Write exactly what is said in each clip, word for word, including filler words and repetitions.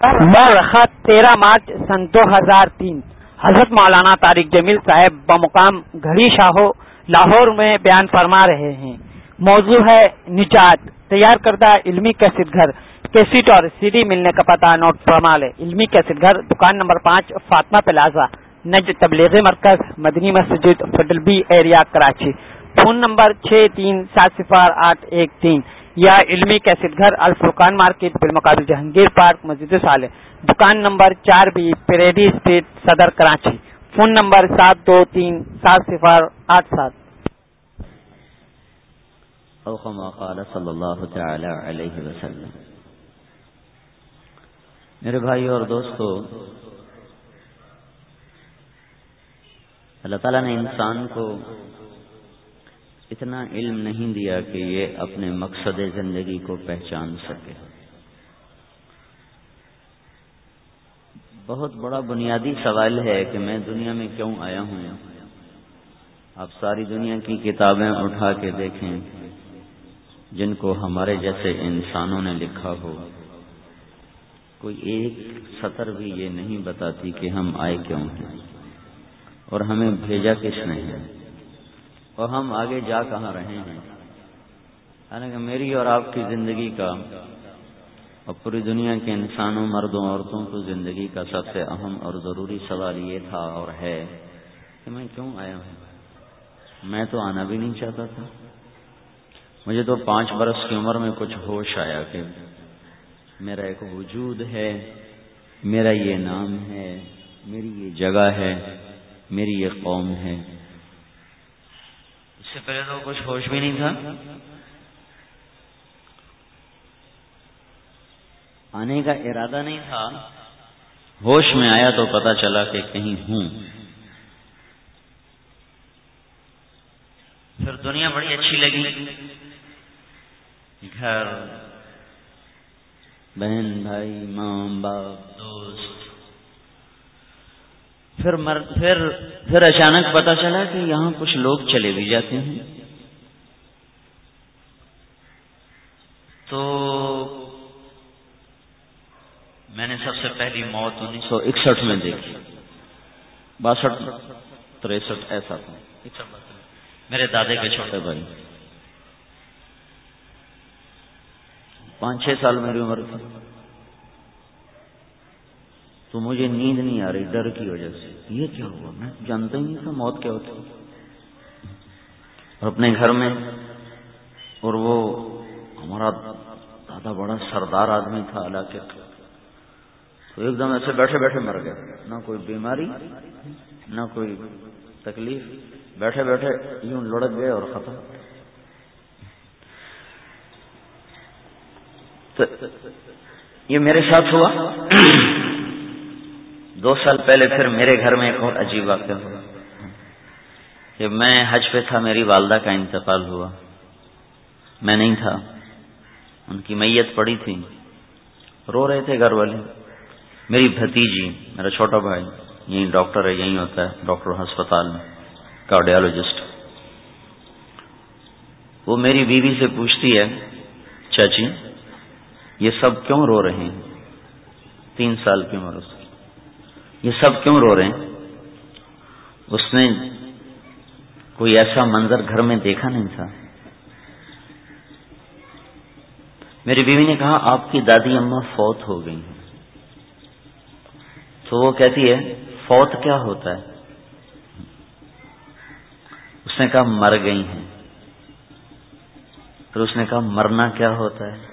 برخط تیرہ مارچ سن دو ہزار تین حضرت مولانا طارق جمیل صاحب بمقام گھڑی شاہو لاہور میں بیان فرما رہے ہیں۔ موضوع ہے نجات۔ تیار کردہ علمی کیسٹ گھر، کیسٹ اور سی ڈی ملنے کا پتہ نوٹ فرما لے۔ علمی کیسٹ گھر، دکان نمبر پانچ، فاطمہ پلازا، نجد تبلیغی مرکز، Madni Masjid, federal B area, Karachi. Phone number چھ تین سات صفر آٹھ ایک تین یا علمی کیسٹ گھر، الفرقان مارکیٹ، بالمقابل جہانگیر پارک، مسجد صالح، دکان نمبر چار بی، پیریڈی اسٹریٹ، صدر، کراچی۔ فون نمبر سات دو تین سات صفر آٹھ سات۔ او کما قال صلی اللہ تعالی علیہ وسلم۔ میرے بھائی اور دوستو، اللہ تعالیٰ نے انسان کو اتنا علم نہیں دیا کہ یہ اپنے مقصد زندگی کو پہچان سکے۔ بہت بڑا بنیادی سوال ہے کہ میں دنیا میں کیوں آیا ہوں۔ آپ ساری دنیا کی کتابیں اٹھا کے دیکھیں جن کو ہمارے جیسے انسانوں نے لکھا ہو، کوئی ایک سطر بھی یہ نہیں بتاتی کہ ہم آئے کیوں ہیں اور ہمیں بھیجا کس نے ہے اور ہم آگے جا کہاں رہے ہیں۔ حالانکہ میری اور آپ کی زندگی کا اور پوری دنیا کے انسانوں، مردوں، عورتوں کو زندگی کا سب سے اہم اور ضروری سوال یہ تھا اور ہے کہ میں کیوں آیا ہوں۔ میں تو آنا بھی نہیں چاہتا تھا۔ مجھے تو پانچ برس کی عمر میں کچھ ہوش آیا کہ میرا ایک وجود ہے، میرا یہ نام ہے، میری یہ جگہ ہے، میری یہ قوم ہے۔ اس سے پہلے تو کچھ ہوش بھی نہیں تھا۔ آنے کا ارادہ نہیں تھا، ہوش میں آیا تو پتا چلا کہ کہیں ہوں۔ پھر دنیا بڑی اچھی لگی، گھر، بہن، بھائی، ماں، باپ، دوست۔ پھر مر پھر پھر اچانک پتا چلا کہ یہاں کچھ لوگ چلے بھی جاتے ہیں۔ تو میں نے سب سے پہلی موت انیس سو اکسٹھ میں دیکھی، باسٹھ تریسٹھ ایسا تھا، میرے دادے کے چھوٹے بھائی، پانچ چھ سال میری عمر تھی۔ تو مجھے نیند نہیں آ رہی ڈر کی وجہ سے، یہ کیا ہوا؟ میں جانتا ہی نہیں تھا موت کیا ہوتی۔ اور اپنے گھر میں، اور وہ ہمارا دادا بڑا سردار آدمی تھا علاقے کا، تو ایک دم ایسے بیٹھے بیٹھے مر گئے، نہ کوئی بیماری نہ کوئی تکلیف، بیٹھے بیٹھے یوں لڑک گئے اور ختم۔ تو یہ میرے ساتھ ہوا۔ دو سال پہلے پھر میرے گھر میں ایک اور عجیب واقعہ ہوا کہ میں حج پہ تھا، میری والدہ کا انتقال ہوا، میں نہیں تھا، ان کی میت پڑی تھی، رو رہے تھے گھر والے۔ میری بھتیجی، میرا چھوٹا بھائی، یہی ڈاکٹر ہے، یہی ہوتا ہے ڈاکٹر ہسپتال میں، کارڈیالوجسٹ، وہ میری بیوی سے پوچھتی ہے، چاچی یہ سب کیوں رو رہے ہیں؟ تین سال کی عمر اس کی، یہ سب کیوں رو رہے ہیں؟ اس نے کوئی ایسا منظر گھر میں دیکھا نہیں تھا۔ میری بیوی نے کہا آپ کی دادی اماں فوت ہو گئی ہیں۔ تو وہ کہتی ہے فوت کیا ہوتا ہے؟ اس نے کہا مر گئی ہیں۔ پھر اس نے کہا مرنا کیا ہوتا ہے؟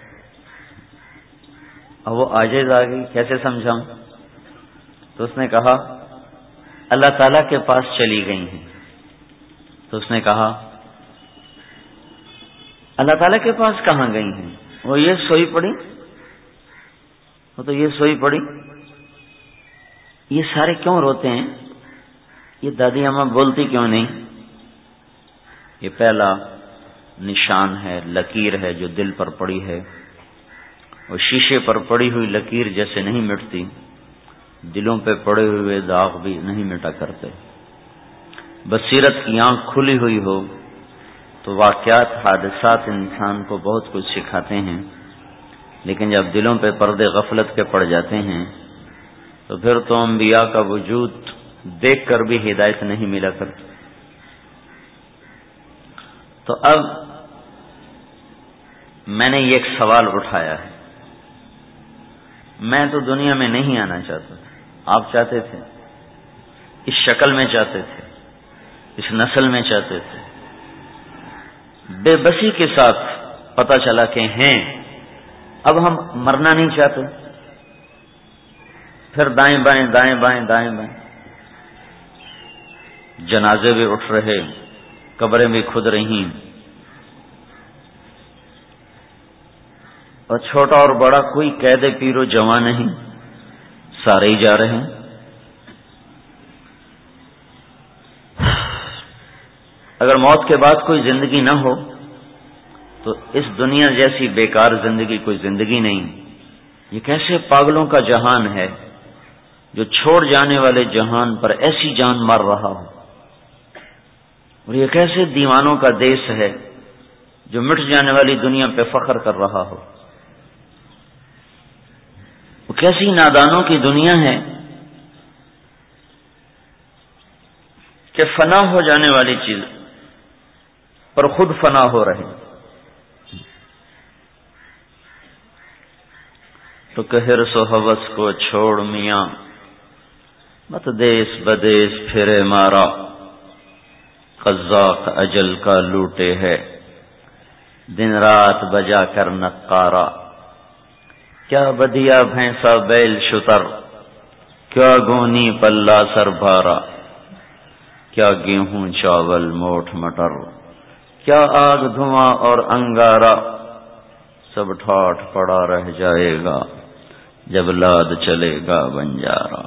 اب وہ عاجز آ گئی، کیسے سمجھاؤں؟ تو اس نے کہا اللہ تعالیٰ کے پاس چلی گئی ہیں۔ تو اس نے کہا اللہ تعالیٰ کے پاس کہاں گئی ہیں؟ وہ یہ سوئی پڑی، وہ تو یہ سوئی پڑی، یہ سارے کیوں روتے ہیں؟ یہ دادی اماں بولتی کیوں نہیں؟ یہ پہلا نشان ہے، لکیر ہے جو دل پر پڑی ہے، اور شیشے پر پڑی ہوئی لکیر جیسے نہیں مٹتی، دلوں پہ پڑے ہوئے داغ بھی نہیں مٹا کرتے۔ بصیرت کی آنکھ کھلی ہوئی ہو تو واقعات، حادثات انسان کو بہت کچھ سکھاتے ہیں، لیکن جب دلوں پہ پردے غفلت کے پڑ جاتے ہیں تو پھر تو انبیاء کا وجود دیکھ کر بھی ہدایت نہیں ملا کرتی. تو اب میں نے یہ ایک سوال اٹھایا ہے. میں تو دنیا میں نہیں آنا چاہتا تھا، آپ چاہتے تھے، اس شکل میں چاہتے تھے، اس نسل میں چاہتے تھے. بے بسی کے ساتھ پتہ چلا کہ ہیں. اب ہم مرنا نہیں چاہتے، پھر دائیں بائیں دائیں بائیں دائیں بائیں، جنازے بھی اٹھ رہے، قبریں بھی کھد رہی، اور چھوٹا اور بڑا کوئی قید پیر و جوان نہیں، سارے ہی جا رہے ہیں. اگر موت کے بعد کوئی زندگی نہ ہو تو اس دنیا جیسی بیکار زندگی کوئی زندگی نہیں. یہ کیسے پاگلوں کا جہان ہے جو چھوڑ جانے والے جہان پر ایسی جان مار رہا ہو، اور یہ کیسے دیوانوں کا دیس ہے جو مٹ جانے والی دنیا پہ فخر کر رہا ہو. وہ کیسی نادانوں کی دنیا ہے کہ فنا ہو جانے والی چیز پر خود فنا ہو رہے. تو کہ حرص و ہوس کو چھوڑ میاں، مت دیس بدیس پھرے مارا، قزاق اجل کا لوٹے ہے دن رات بجا کر نقارا. کیا بدیا بھینسا بیل شتر، کیا گونی پلہ سر بھارا، کیا گیہوں چاول موٹھ مٹر، کیا آگ دھواں اور انگارا. سب ٹھاٹھ پڑا رہ جائے گا جب لاد چلے گا بنجارا.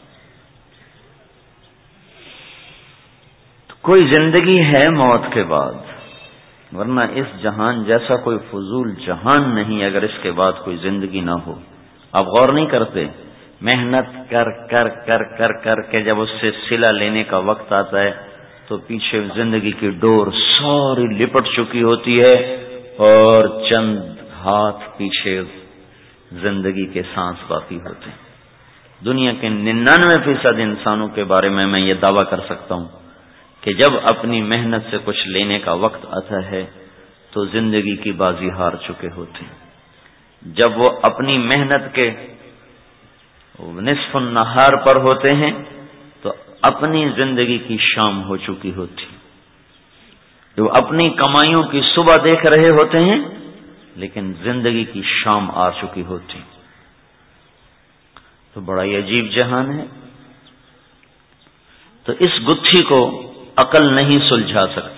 تو کوئی زندگی ہے موت کے بعد، ورنہ اس جہان جیسا کوئی فضول جہان نہیں اگر اس کے بعد کوئی زندگی نہ ہو. آپ غور نہیں کرتے، محنت کر کر کر کر کر کے جب اس سے صلہ لینے کا وقت آتا ہے تو پیچھے زندگی کی ڈور ساری لپٹ چکی ہوتی ہے، اور چند ہاتھ پیچھے زندگی کے سانس باقی ہوتے ہیں. دنیا کے ننانوے فیصد انسانوں کے بارے میں میں یہ دعویٰ کر سکتا ہوں کہ جب اپنی محنت سے کچھ لینے کا وقت آتا ہے تو زندگی کی بازی ہار چکے ہوتے ہیں. جب وہ اپنی محنت کے نصف النہار پر ہوتے ہیں تو اپنی زندگی کی شام ہو چکی ہوتی. جو اپنی کمائیوں کی صبح دیکھ رہے ہوتے ہیں لیکن زندگی کی شام آ چکی ہوتی. تو بڑا ہی عجیب جہان ہے. تو اس گتھی کو عقل نہیں سلجھا سکتے.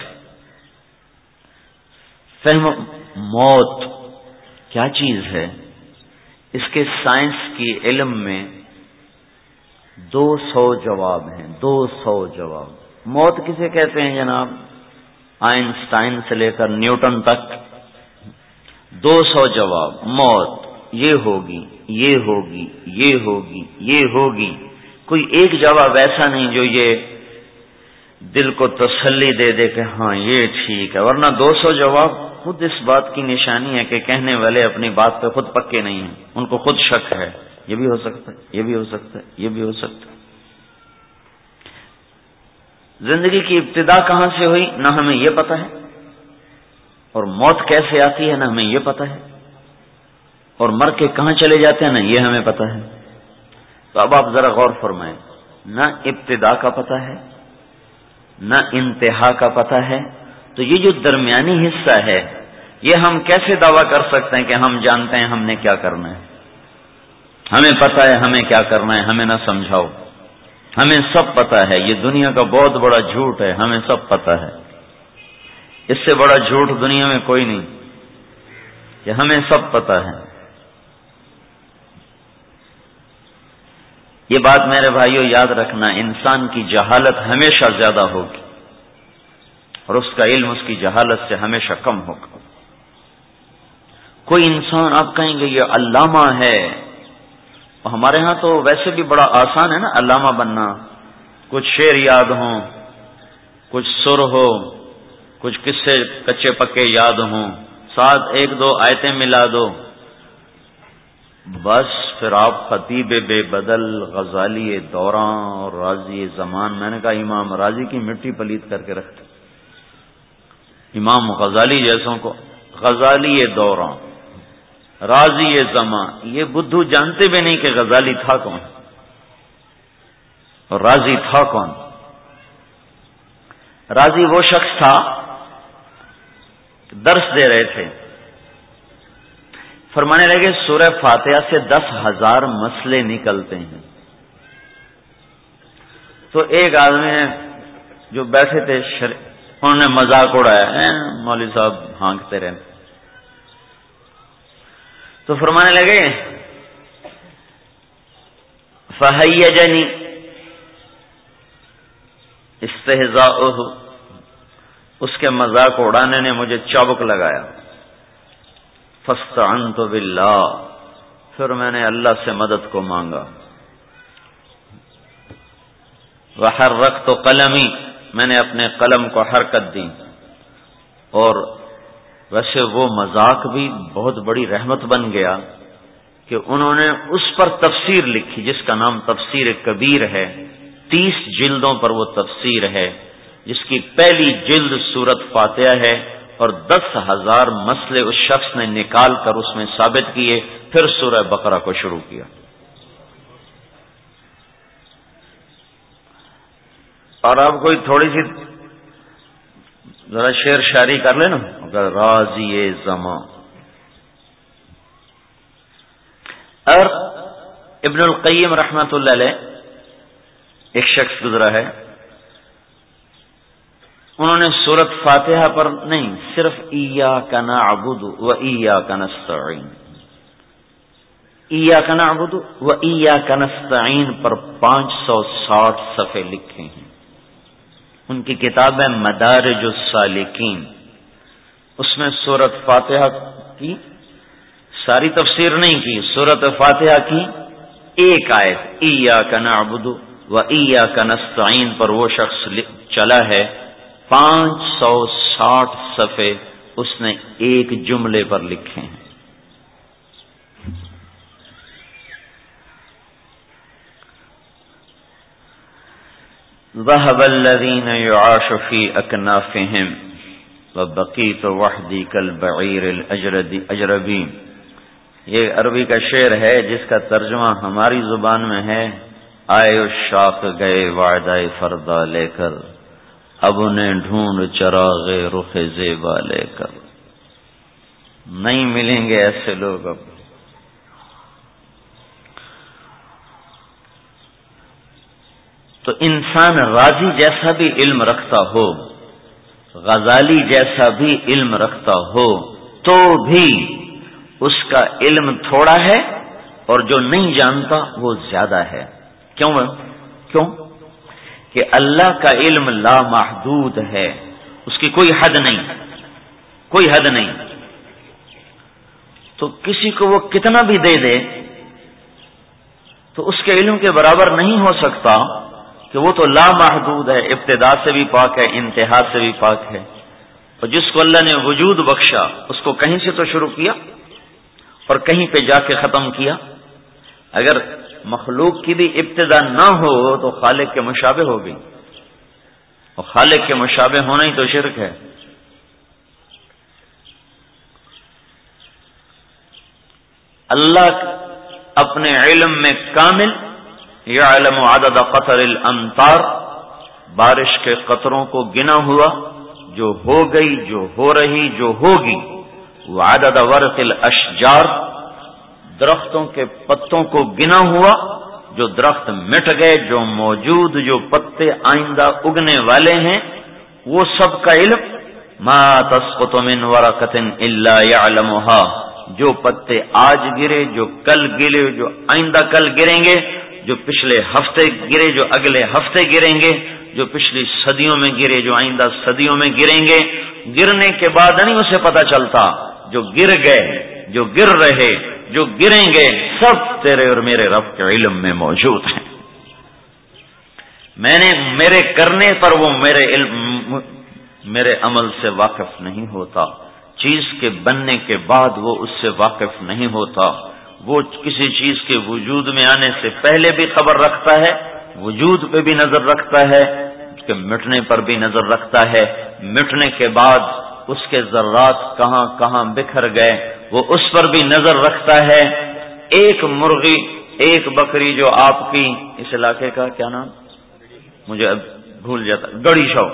فہم موت کیا چیز ہے، اس کے سائنس کی علم میں دو سو جواب ہیں. دو سو جواب. موت کسے کہتے ہیں جناب؟ آئنسٹائن سے لے کر نیوٹن تک دو سو جواب. موت یہ ہوگی، یہ ہوگی، یہ ہوگی، یہ ہوگی. کوئی ایک جواب ایسا نہیں جو یہ دل کو تسلی دے دے کہ ہاں یہ ٹھیک ہے. ورنہ دو سو جواب خود اس بات کی نشانی ہے کہ کہنے والے اپنی بات پہ خود پکے نہیں ہیں. ان کو خود شک ہے، یہ بھی ہو سکتا ہے، یہ بھی ہو سکتا ہے، یہ بھی ہو سکتا ہے. زندگی کی ابتدا کہاں سے ہوئی نہ ہمیں یہ پتا ہے، اور موت کیسے آتی ہے نہ ہمیں یہ پتا ہے، اور مر کے کہاں چلے جاتے ہیں نہ یہ ہمیں پتا ہے. تو اب آپ ذرا غور فرمائیں، نہ ابتدا کا پتا ہے نہ انتہا کا پتا ہے. تو یہ جو درمیانی حصہ ہے یہ ہم کیسے دعویٰ کر سکتے ہیں کہ ہم جانتے ہیں ہم نے کیا کرنا ہے، ہمیں پتا ہے ہمیں کیا کرنا ہے، ہمیں نہ سمجھاؤ، ہمیں سب پتا ہے. یہ دنیا کا بہت بڑا جھوٹ ہے، ہمیں سب پتا ہے. اس سے بڑا جھوٹ دنیا میں کوئی نہیں کہ ہمیں سب پتا ہے. یہ بات میرے بھائیوں یاد رکھنا، انسان کی جہالت ہمیشہ زیادہ ہوگی اور اس کا علم اس کی جہالت سے ہمیشہ کم ہوگا. کوئی انسان آپ کہیں گے یہ علامہ ہے، اور ہمارے ہاں تو ویسے بھی بڑا آسان ہے نا علامہ بننا. کچھ شعر یاد ہوں، کچھ سر ہو، کچھ قصے کچے پکے یاد ہوں، ساتھ ایک دو آیتیں ملا دو، بس پھر آپ خطیب بے بدل، غزالی دوراں اور رازی زمان، میں نے کہا امام راضی کی مٹی پلیت کر کے رکھتے، امام غزالی جیسوں کو غزالی دوراں رازی زمان، یہ بدھو جانتے بھی نہیں کہ غزالی تھا کون اور رازی تھا کون۔ رازی وہ شخص تھا، درس دے رہے تھے، فرمانے لگے سورہ فاتحہ سے دس ہزار مسئلے نکلتے ہیں۔ تو ایک آدمی نے جو بیٹھے تھے شر... انہوں نے مذاق اڑایا، مولوی صاحب ہانکتے رہے، تو فرمانے لگے فہیجنی استہزاؤہ، اس کے مذاق اڑانے نے مجھے چابک لگایا، فاستعنت باللہ، پھر میں نے اللہ سے مدد کو مانگا، وحرکت قلمی، میں نے اپنے قلم کو حرکت دی۔ اور ویسے وہ مذاق بھی بہت بڑی رحمت بن گیا کہ انہوں نے اس پر تفسیر لکھی جس کا نام تفسیر کبیر ہے، تیس جلدوں پر وہ تفسیر ہے، جس کی پہلی جلد سورت فاتحہ ہے، اور دس ہزار مسئلے اس شخص نے نکال کر اس میں ثابت کیے، پھر سورہ بقرہ کو شروع کیا۔ اور اب کوئی تھوڑی سی ذرا شعر شاعری کر لے نا، اگر راضی زمان۔ اور ابن القیم رحمت اللہ علیہ ایک شخص گزرا ہے، انہوں نے سورت فاتحہ پر نہیں، صرف ایاک نعبد و ایاک نستعین، ایاک نعبد و ایاک نستعین پر پانچ سو ساٹھ صفحے لکھے ہیں۔ ان کی کتاب ہے مدارج السالکین، اس میں سورت فاتحہ کی ساری تفسیر نہیں کی، سورت فاتحہ کی ایک آیت ایاک نعبد و ایاک نستعین پر وہ شخص چلا ہے، پانچ سو ساٹھ صفحے اس نے ایک جملے پر لکھے ہیں۔ ذهب الذين يعاش في أكنافهم وبقيت وحدي كالبعير الأجربي، یہ عربی کا شعر ہے جس کا ترجمہ ہماری زبان میں ہے، آئے الشاق گئے وعدہ فردا لے کر، اب انہیں ڈھونڈ چراغ رخ زیبا لے کر۔ نہیں ملیں گے ایسے لوگ اب۔ تو انسان راضی جیسا بھی علم رکھتا ہو، غزالی جیسا بھی علم رکھتا ہو، تو بھی اس کا علم تھوڑا ہے اور جو نہیں جانتا وہ زیادہ ہے۔ کیوں کیوں کہ اللہ کا علم لامحدود ہے، اس کی کوئی حد نہیں، کوئی حد نہیں۔ تو کسی کو وہ کتنا بھی دے دے تو اس کے علم کے برابر نہیں ہو سکتا، کہ وہ تو لامحدود ہے، ابتدا سے بھی پاک ہے، انتہا سے بھی پاک ہے۔ اور جس کو اللہ نے وجود بخشا اس کو کہیں سے تو شروع کیا اور کہیں پہ جا کے ختم کیا۔ اگر مخلوق کی بھی ابتدا نہ ہو تو خالق کے مشابہ ہو گئی، اور خالق کے مشابہ ہونا ہی تو شرک ہے۔ اللہ اپنے علم میں کامل، یعلم عدد قطر الامطار، بارش کے قطروں کو گنا ہوا، جو ہو گئی، جو ہو رہی، جو ہوگی، وعدد ورق الاشجار، درختوں کے پتوں کو گنا ہوا، جو درخت مٹ گئے، جو موجود، جو پتے آئندہ اگنے والے ہیں، وہ سب کا علم۔ ما تسقط من ورقۃ الا يعلمها، جو پتے آج گرے، جو کل گرے، جو آئندہ کل گریں گے، جو پچھلے ہفتے گرے، جو اگلے ہفتے گریں گے، جو پچھلی صدیوں میں گرے، جو آئندہ صدیوں میں گریں گے، گرنے کے بعد نہیں اسے پتہ چلتا، جو گر گئے، جو گر رہے، جو گریں گے، سب تیرے اور میرے رب کے علم میں موجود ہیں۔ میں نے میرے کرنے پر وہ میرے علم میرے عمل سے واقف نہیں ہوتا، چیز کے بننے کے بعد وہ اس سے واقف نہیں ہوتا، وہ کسی چیز کے وجود میں آنے سے پہلے بھی خبر رکھتا ہے، وجود پہ بھی نظر رکھتا ہے، اس کے مٹنے پر بھی نظر رکھتا ہے، مٹنے کے بعد اس کے ذرات کہاں کہاں بکھر گئے وہ اس پر بھی نظر رکھتا ہے۔ ایک مرغی، ایک بکری جو آپ کی اس علاقے کا کیا نام مجھے اب بھول جاتا، گڑی شو،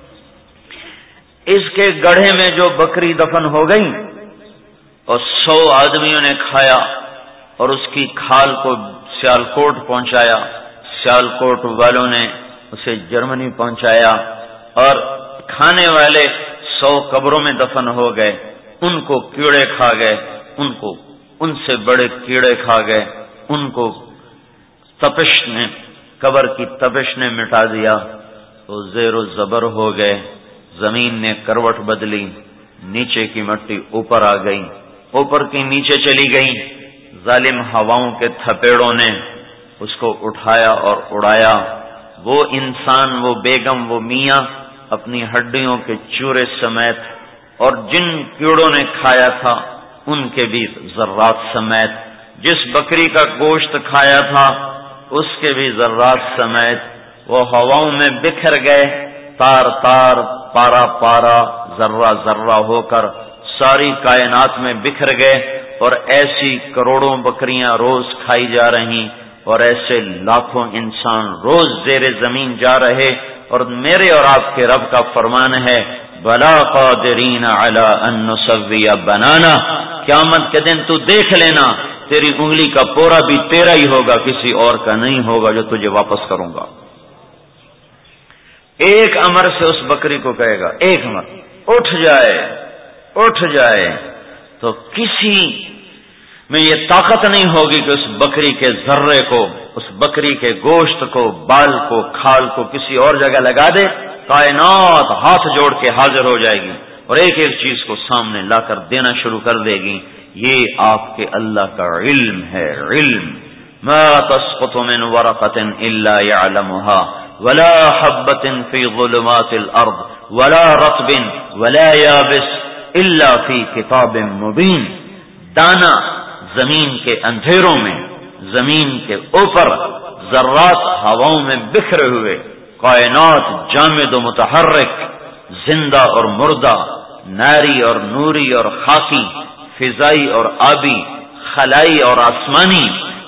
اس کے گڑھے میں جو بکری دفن ہو گئی اور سو آدمیوں نے کھایا اور اس کی کھال کو سیالکوٹ پہنچایا، سیالکوٹ والوں نے اسے جرمنی پہنچایا اور کھانے والے سو قبروں میں دفن ہو گئے، ان کو کیڑے کھا گئے، ان کو ان سے بڑے کیڑے کھا گئے، ان کو تپش نے قبر کی تپش نے مٹا دیا، تو زیر و زبر ہو گئے، زمین نے کروٹ بدلی، نیچے کی مٹی اوپر آ گئی، اوپر کی نیچے چلی گئی، ظالم ہواؤں کے تھپیڑوں نے اس کو اٹھایا اور اڑایا، وہ انسان، وہ بیگم، وہ میاں اپنی ہڈیوں کے چورے سمیت اور جن کیڑوں نے کھایا تھا ان کے بھی ذرات سمیت، جس بکری کا گوشت کھایا تھا اس کے بھی ذرات سمیت وہ ہواؤں میں بکھر گئے، تار تار، پارا پارا، ذرہ ذرہ ہو کر ساری کائنات میں بکھر گئے، اور ایسی کروڑوں بکریاں روز کھائی جا رہی اور ایسے لاکھوں انسان روز زیر زمین جا رہے، اور میرے اور آپ کے رب کا فرمان ہے بلا قادرین علی ان نسوی بنانا، قیامت کے دن تو دیکھ لینا تیری انگلی کا پورا بھی تیرا ہی ہوگا، کسی اور کا نہیں ہوگا جو تجھے واپس کروں گا۔ ایک امر سے اس بکری کو کہے گا، ایک امر اٹھ جائے اٹھ جائے، تو کسی میں یہ طاقت نہیں ہوگی کہ اس بکری کے ذرے کو، اس بکری کے گوشت کو، بال کو، کھال کو کسی اور جگہ لگا دے، کائنات ہاتھ جوڑ کے حاضر ہو جائے گی اور ایک ایک چیز کو سامنے لا کر دینا شروع کر دے گی۔ یہ آپ کے اللہ کا علم ہے، علم۔ ما تسقط من ورقة الا يعلمها ولا حبة في ظلمات الارض ولا رطب ولا يابس الا في کتاب مبین۔ دانا زمین کے اندھیروں میں، زمین کے اوپر، ذرات ہواؤں میں بکھرے ہوئے، کائنات جامد و متحرک، زندہ اور مردہ، ناری اور نوری اور خاکی، فضائی اور آبی، خلائی اور آسمانی،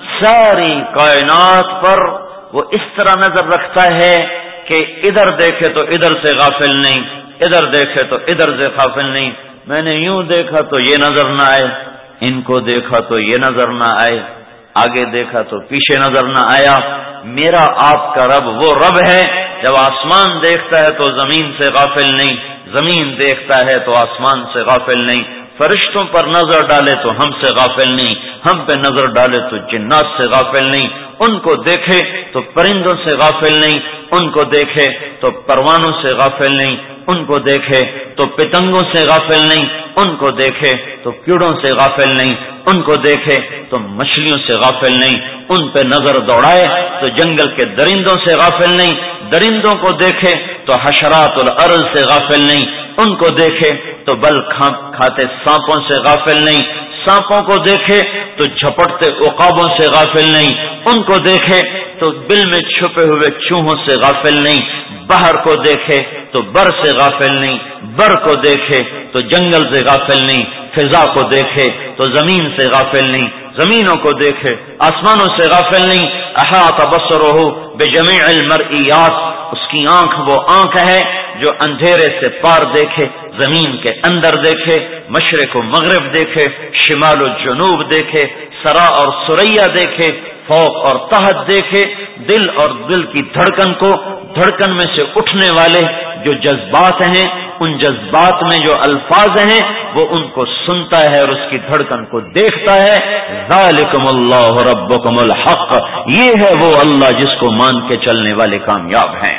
ساری کائنات پر وہ اس طرح نظر رکھتا ہے کہ ادھر دیکھے تو ادھر سے غافل نہیں، ادھر دیکھے تو ادھر سے غافل نہیں۔ میں نے یوں دیکھا تو یہ نظر نہ آئے، ان کو دیکھا تو یہ نظر نہ آئے، آگے دیکھا تو پیچھے نظر نہ آیا۔ میرا آپ کا رب وہ رب ہے، جب آسمان دیکھتا ہے تو زمین سے غافل نہیں، زمین دیکھتا ہے تو آسمان سے غافل نہیں، فرشتوں پر نظر ڈالے تو ہم سے غافل نہیں، ہم پہ نظر ڈالے تو جنات سے غافل نہیں، ان کو دیکھے تو پرندوں سے غافل نہیں، ان کو دیکھے تو پروانوں سے غافل نہیں، ان کو دیکھے تو پتنگوں سے غافل نہیں، ان کو دیکھے تو کیڑوں سے غافل نہیں، ان کو دیکھے تو مچھلیوں سے غافل نہیں، ان پہ نظر دوڑائے تو جنگل کے درندوں سے غافل نہیں، درندوں کو دیکھے تو حشرات الارض سے غافل نہیں، ان کو دیکھے تو بل کھاتے سانپوں سے غافل نہیں، سانپوں کو دیکھے تو جھپٹتے عقابوں سے غافل نہیں، ان کو دیکھے تو بل میں چھپے ہوئے چوہوں سے غافل نہیں، بحر کو دیکھے تو بر سے غافل نہیں، بر کو دیکھے تو جنگل سے غافل نہیں، فضا کو دیکھے تو زمین سے غافل نہیں، زمینوں کو دیکھے آسمانوں سے غافل نہیں۔ احاط بصرہ بجمیع المرئیات، اس کی آنکھ وہ آنکھ ہے جو اندھیرے سے پار دیکھے، زمین کے اندر دیکھے، مشرق و مغرب دیکھے، شمال و جنوب دیکھے، سرا اور سریا دیکھے، فوق اور تحت دیکھے، دل اور دل کی دھڑکن کو، دھڑکن میں سے اٹھنے والے جو جذبات ہیں، ان جذبات میں جو الفاظ ہیں وہ ان کو سنتا ہے اور اس کی دھڑکن کو دیکھتا ہے۔ ذالکم اللہ ربکم الحق، یہ ہے وہ اللہ جس کو مان کے چلنے والے کامیاب ہیں۔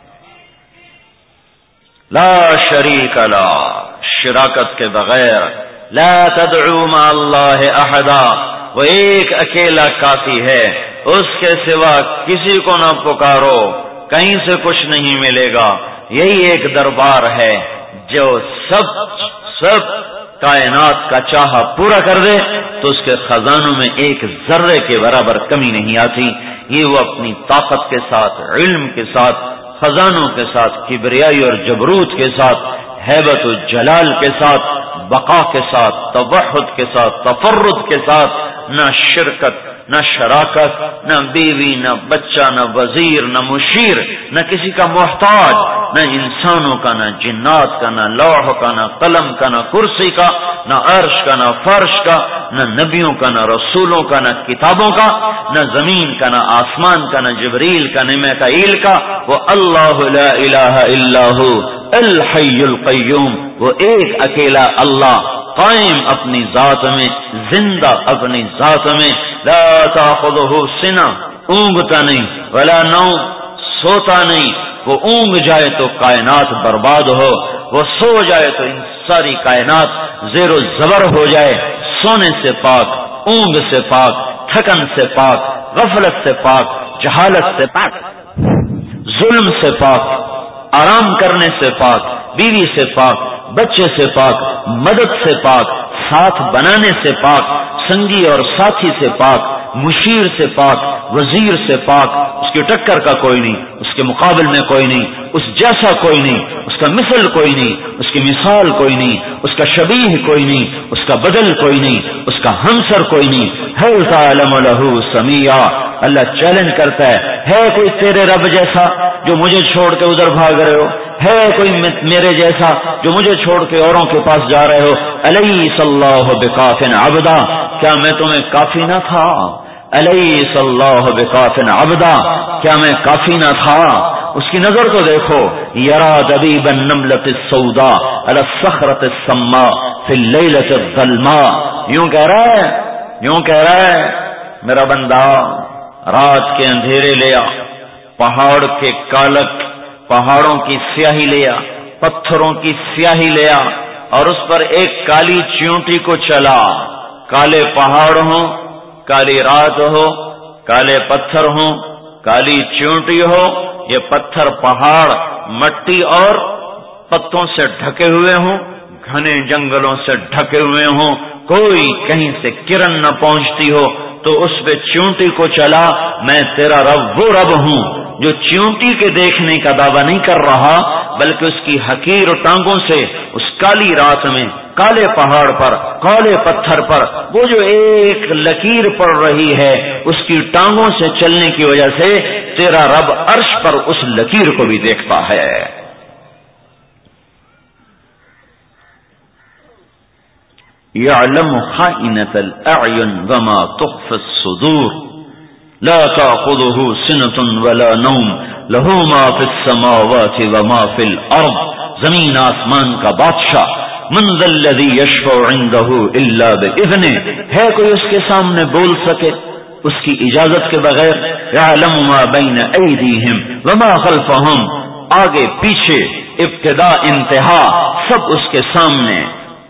لا شریک لا، شراکت کے بغیر، لا تدعو مع اللہ احدا، وہ ایک اکیلا کافی ہے، اس کے سوا کسی کو نہ پکارو، کہیں سے کچھ نہیں ملے گا۔ یہی ایک دربار ہے جو سب سب کائنات کا چاہا پورا کر دے تو اس کے خزانوں میں ایک ذرے کے برابر کمی نہیں آتی. یہ وہ اپنی طاقت کے ساتھ، علم کے ساتھ، خزانوں کے ساتھ، کبریائی اور جبروت کے ساتھ، ہیبت و جلال کے ساتھ، بقا کے ساتھ، توحد کے ساتھ، تفرد کے ساتھ، نہ شرکت، نہ شراکت، نہ بیوی، نہ بچہ، نہ وزیر، نہ مشیر، نہ کسی کا محتاج، نہ انسانوں کا، نہ جنات کا، نہ لوح کا، نہ قلم کا، نہ کرسی کا، نہ عرش کا، نہ فرش کا، نہ نبیوں کا، نہ رسولوں کا، نہ کتابوں کا، نہ زمین کا، نہ آسمان کا، نہ جبریل کا، نہ میکائیل کا. وہ اللہ لا الہ الا هو الحی القیوم، وہ ایک اکیلا اللہ، قائم اپنی ذات میں، زندہ اپنی ذات میں. لا تاخذہ سنہ، اونگتا نہیں، ولا نوم، سوتا نہیں. وہ اونگ جائے تو کائنات برباد ہو، وہ سو جائے تو ان ساری کائنات زیر و زبر ہو جائے. سونے سے پاک، اونگ سے پاک، تھکن سے پاک، غفلت سے پاک، جہالت سے پاک، ظلم سے پاک، آرام کرنے سے پاک، بیوی سے پاک، بچے سے پاک، مدد سے پاک، ساتھ بنانے سے پاک، سنگی اور ساتھی سے پاک، مشیر سے پاک، وزیر سے پاک. اس کی ٹکر کا کوئی نہیں، اس کے مقابل میں کوئی نہیں، اس جیسا کوئی نہیں، اس کا مثل کوئی نہیں، اس کی مثال کوئی نہیں، اس کا شبیہ کوئی نہیں، اس کا بدل کوئی نہیں، اس کا ہمسر کوئی نہیں. هل تعلم له سمیعا، اللہ چیلنج کرتا ہے، ہے کوئی تیرے رب جیسا جو مجھے چھوڑ کے ادھر بھاگ رہے ہو؟ ہے کوئی میرے جیسا جو مجھے چھوڑ کے اوروں کے پاس جا رہے ہو؟ الیس اللہ بکاف عبدا، کیا میں تمہیں کافی نہ تھا؟ الیس اللہ بکاف عبدا، کیا میں کافی نہ تھا؟ اس کی نظر تو دیکھو، یرا دبیب النملۃ السوداء علی الصخرۃ السماء فی اللیلۃ الظلماء. یوں کہہ رہا ہے، یوں کہہ رہا ہے میرا بندہ، رات کے اندھیرے لیا، پہاڑ کے کالک، پہاڑوں کی سیاہی لیا، پتھروں کی سیاہی لیا، اور اس پر ایک کالی چیونٹی کو چلا. کالے پہاڑ ہوں، کالی رات ہو، کالے پتھر ہوں، کالی چیونٹی ہو، یہ پتھر پہاڑ مٹی اور پتوں سے ڈھکے ہوئے ہوں، گھنے جنگلوں سے ڈھکے ہوئے ہوں، کوئی کہیں سے کرن نہ پہنچتی ہو، تو اس پہ چیونٹی کو چلا. میں تیرا رب وہ رب ہوں جو چیونٹی کے دیکھنے کا دعویٰ نہیں کر رہا، بلکہ اس کی حقیر ٹانگوں سے اس کالی رات میں، کالے پہاڑ پر، کالے پتھر پر وہ جو ایک لکیر پڑ رہی ہے، اس کی ٹانگوں سے چلنے کی وجہ سے تیرا رب عرش پر اس لکیر کو بھی دیکھتا ہے. يعلم خائنة الأعين وما تخفي الصدور لا تأخذه سنة ولا نوم له ما في السماوات وما في الأرض. زمین آسمان کا بادشاہ، من ذا الذی یشفع عنده الا بإذنه، ہے کوئی اس کے سامنے بول سکے اس کی اجازت کے بغیر؟ يعلم ما بین ایدیہم وما خلفہم، آگے پیچھے، ابتدا انتہا، سب اس کے سامنے.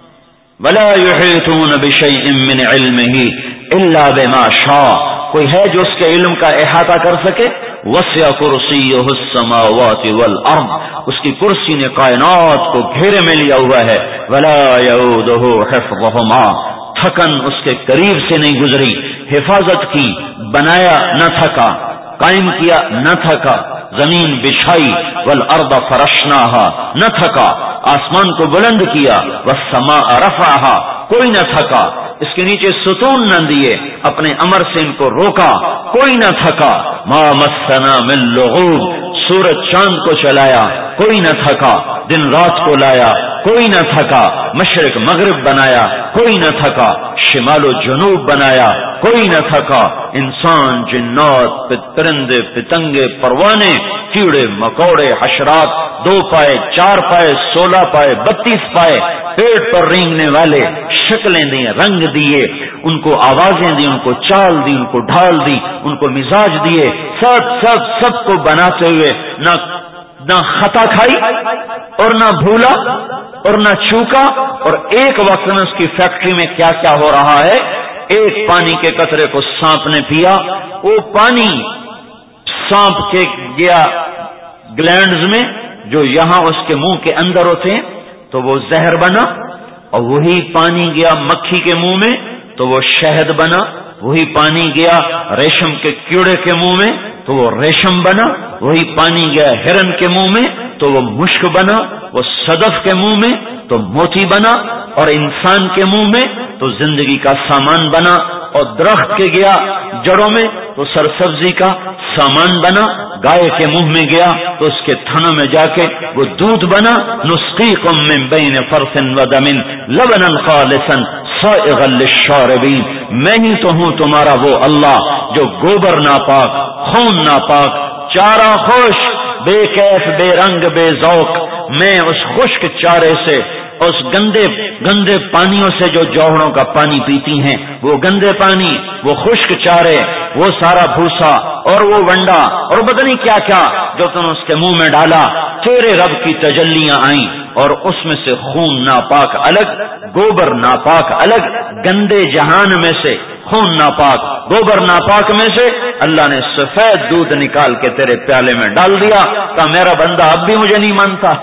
ولا يحيطون بشيء من علمه الا بما شاء، کوئی ہے جو اس کے علم کا احاطہ کر سکے؟ وسع کرسیہ السماوات والارض، اس کی کرسی نے کائنات کو گھیرے میں لیا ہوا ہے. ولا يؤوده حفظهما، تھکن اس کے قریب سے نہیں گزری. حفاظت کی، بنایا نہ تھکا، قائم کیا نہ تھکا، زمین بچھائی، والارض فرشناها نہ تھکا، آسمان کو بلند کیا، والسماء رفعها کوئی نہ تھکا، اس کے نیچے ستون نہ دیے، اپنے امر سے ان کو روکا، کوئی نہ تھکا. ما مسنا من لغوب، سورج چاند کو چلایا، کوئی نہ تھکا. دن رات کو لایا، کوئی نہ تھکا. مشرق مغرب بنایا، کوئی نہ تھکا. شمال و جنوب بنایا، کوئی نہ تھکا. انسان، جنات، پرندے، پتنگے، پروانے، کیڑے مکوڑے، حشرات، دو پائے، چار پائے، سولہ پائے، بتیس پائے، پیٹ پر رینگنے والے، شکلیں دی، رنگ دیے، ان کو آوازیں دی، ان کو چال دی، ان کو ڈھال دی، ان کو مزاج دیے، سب سب سب کو بناتے ہوئے نہ نہ خطا کھائی اور نہ بھولا اور نہ چوکا. اور ایک وقت میں اس کی فیکٹری میں کیا کیا ہو رہا ہے. ایک پانی کے قطرے کو سانپ نے پیا، وہ پانی سانپ کے گیا گلینڈز میں جو یہاں اس کے منہ کے اندر ہوتے ہیں، تو وہ زہر بنا. اور وہی پانی گیا مکھی کے منہ میں تو وہ شہد بنا، وہی پانی گیا ریشم کے کیڑے کے منہ میں تو وہ ریشم بنا، وہی پانی گیا ہرن کے منہ میں تو وہ مشک بنا، وہ صدف کے منہ میں تو موتی بنا، اور انسان کے منہ میں تو زندگی کا سامان بنا، اور درخت کے گیا جڑوں میں تو سرسبزی کا سامان بنا، گائے کے منہ میں گیا تو اس کے تھنوں میں جا کے وہ دودھ بنا۔ نسقیکم من بین فرث ودم لبنا خالصا سائغا للشاربین، میں ہی تو ہوں تمہارا وہ اللہ جو گوبر ناپاک، خون ناپاک، چارہ خوش، بے کیف، بے رنگ، بے ذوق، میں اس خشک چارے سے، اس گندے گندے پانیوں سے جو جوہڑوں کا پانی پیتی ہیں، وہ گندے پانی، وہ خشک چارے، وہ سارا بھوسا اور وہ ونڈا اور پتہ نہیں کیا کیا جو تم نے اس کے منہ میں ڈالا، تیرے رب کی تجلیاں آئیں اور اس میں سے خون ناپاک الگ، گوبر ناپاک الگ، گندے جہان میں سے خون ناپاک، گوبر ناپاک میں سے اللہ نے سفید دودھ نکال کے تیرے پیالے میں ڈال دیا۔ کہ میرا بندہ اب بھی مجھے نہیں مانتا۔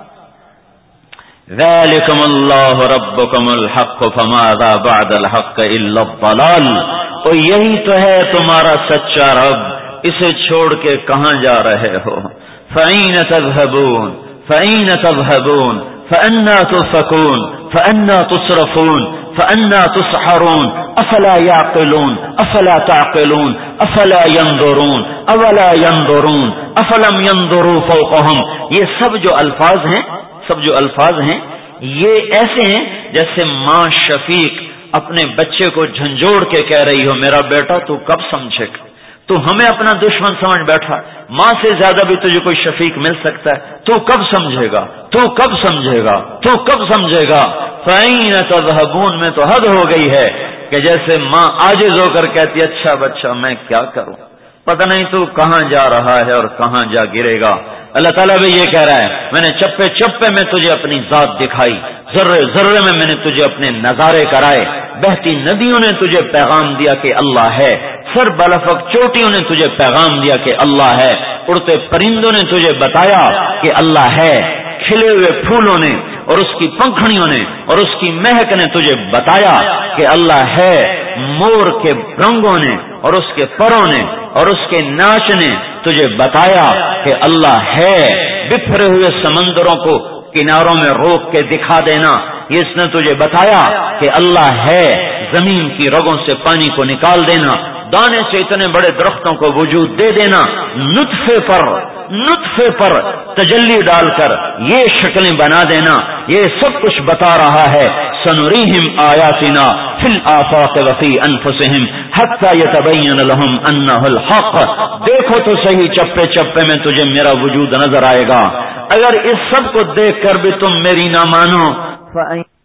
ذالکم اللہ ربکم الحق فماذا بعد الحق الا الضلال، اور یہی تو ہے تمہارا سچا رب، اسے چھوڑ کے کہاں جا رہے ہو؟ فأین تذهبون فأین تذهبون فأنا تؤفكون فأنا تصرفون فأنا تسحرون افلا يعقلون افلا تعقلون افلا ينظرون اولا ينظرون افلم ينظروا فوقهم۔ یہ سب جو الفاظ ہیں سب جو الفاظ ہیں یہ ایسے ہیں جیسے ماں شفیق اپنے بچے کو جھنجھوڑ کے کہہ رہی ہو، میرا بیٹا تو کب سمجھے گا، تو ہمیں اپنا دشمن سمجھ بیٹھا، ماں سے زیادہ بھی تجھے کوئی شفیق مل سکتا ہے، تو کب سمجھے گا، تو کب سمجھے گا، تو کب سمجھے گا۔ فَأَيْنَ تَذْهَبُونَ میں تو حد ہو گئی ہے کہ جیسے ماں عاجز ہو کر کہتی اچھا بچہ میں کیا کروں، پتہ نہیں تو کہاں جا رہا ہے اور کہاں جا گرے گا۔ اللہ تعالیٰ بھی یہ کہہ رہا ہے میں نے چپے چپے میں تجھے اپنی ذات دکھائی، ذرے ذرے میں میں نے تجھے اپنے نظارے کرائے، بہتی ندیوں نے تجھے پیغام دیا کہ اللہ ہے، سر بلفق چوٹیوں نے تجھے پیغام دیا کہ اللہ ہے، اڑتے پرندوں نے تجھے بتایا کہ اللہ ہے، کھلے ہوئے پھولوں نے اور اس کی پنکھڑیوں نے اور اس کی مہک نے تجھے بتایا کہ اللہ ہے، مور کے رنگوں نے اور اس کے پروں نے اور اس کے ناچ نے تجھے بتایا کہ اللہ ہے، بکھرے ہوئے سمندروں کو کناروں میں روک کے دکھا دینا یہ اس نے تجھے بتایا کہ اللہ ہے، زمین کی رگوں سے پانی کو نکال دینا، دانے سے اتنے بڑے درختوں کو وجود دے دینا، نطفے پر نطفے پر تجلی ڈال کر یہ شکلیں بنا دینا، یہ سب کچھ بتا رہا ہے۔ سنریہم آیاتنا فی الآفاق وفی انفسہم حتی یتبین لہم انہ الحق، دیکھو تو صحیح چپے چپے میں تجھے میرا وجود نظر آئے گا، اگر اس سب کو دیکھ کر بھی تم میری نہ مانو